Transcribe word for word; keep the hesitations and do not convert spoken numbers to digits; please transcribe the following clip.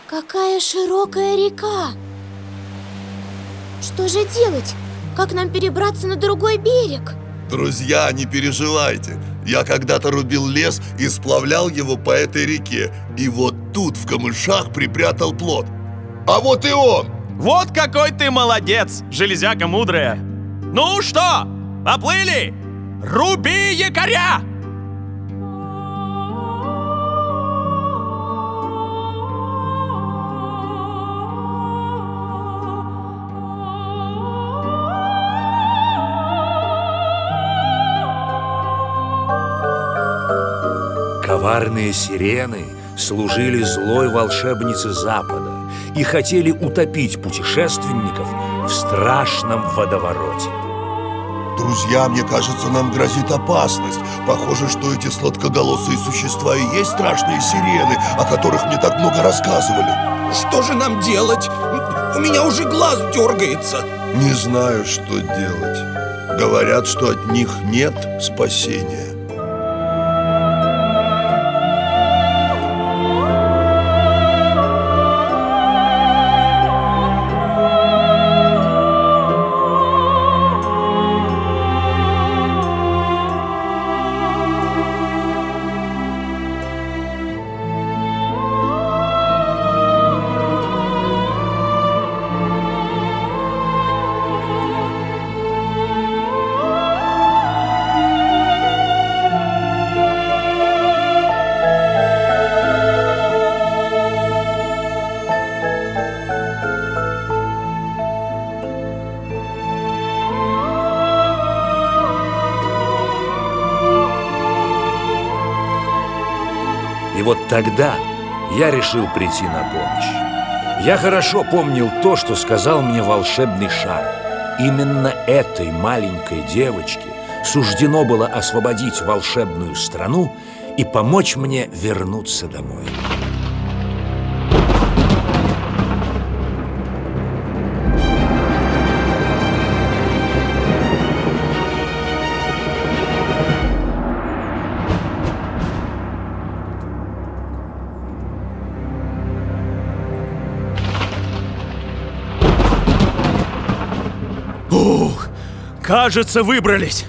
Какая широкая река! Что же делать? Как нам перебраться на другой берег? Друзья, не переживайте. Я когда-то рубил лес и сплавлял его по этой реке. И вот тут в камышах припрятал плот. А вот и он! Вот какой ты молодец, железяка мудрая! Ну что, поплыли? Руби якоря! Коварные сирены служили злой волшебнице Запада и хотели утопить путешественников в страшном водовороте. Друзья, мне кажется, нам грозит опасность. Похоже, что эти сладкоголосые существа и есть страшные сирены, о которых мне так много рассказывали. Что же нам делать? У меня уже глаз дергается. Не знаю, что делать. Говорят, что от них нет спасения. И вот тогда я решил прийти на помощь. Я хорошо помнил то, что сказал мне волшебный шар. Именно этой маленькой девочке суждено было освободить волшебную страну и помочь мне вернуться домой. Ух, кажется, выбрались.